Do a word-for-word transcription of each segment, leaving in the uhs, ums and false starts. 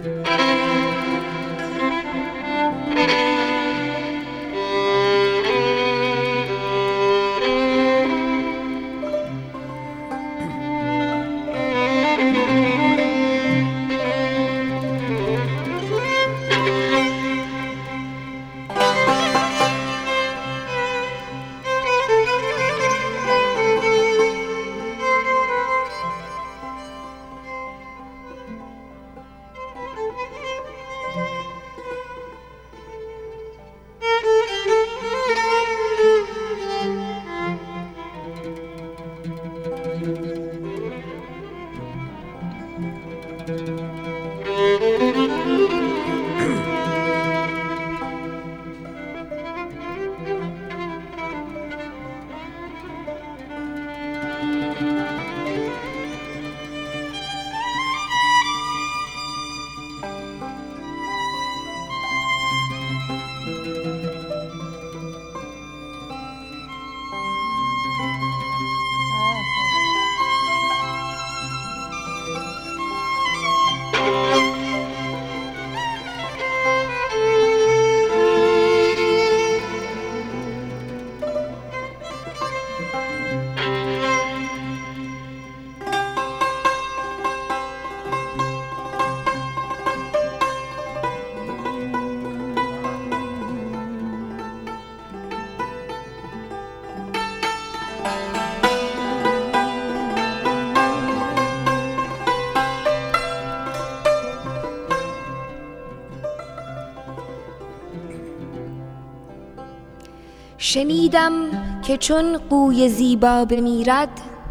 شنیدم که چون قوی زیبا بمیرد،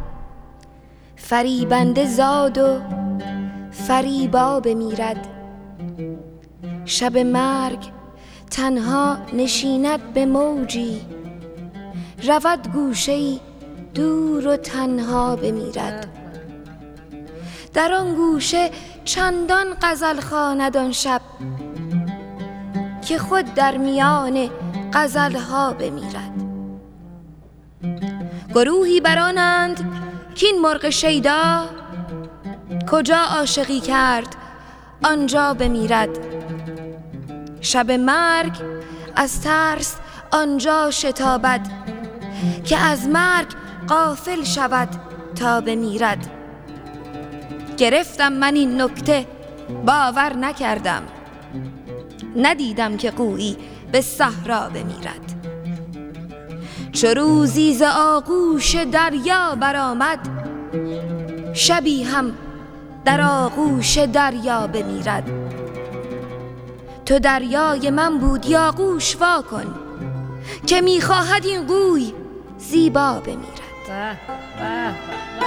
فریبنده زاد و فریبا بمیرد. شب مرگ تنها نشیند به موجی، رود گوشه‌ای دور و تنها بمیرد. در آن گوشه چندان غزل خواند آن شب، که خود در میان غزلها بمیرد. گروهی برانند کین مرغ شیدا، کجا عاشقی کرد آنجا بمیرد. شب مرگ از ترس آنجا شتابد، که از مرگ غافل شود تا بمیرد. گرفتم من این نکته باور نکردم، ندیدم که قویی به صحرا بمیرد. چو روزی ز آغوش دریا برآمد، شبی هم در آغوش دریا بمیرد. تو دریای من بود یا آغوش وا کن، که میخواهد این قوی زیبا بمیرد.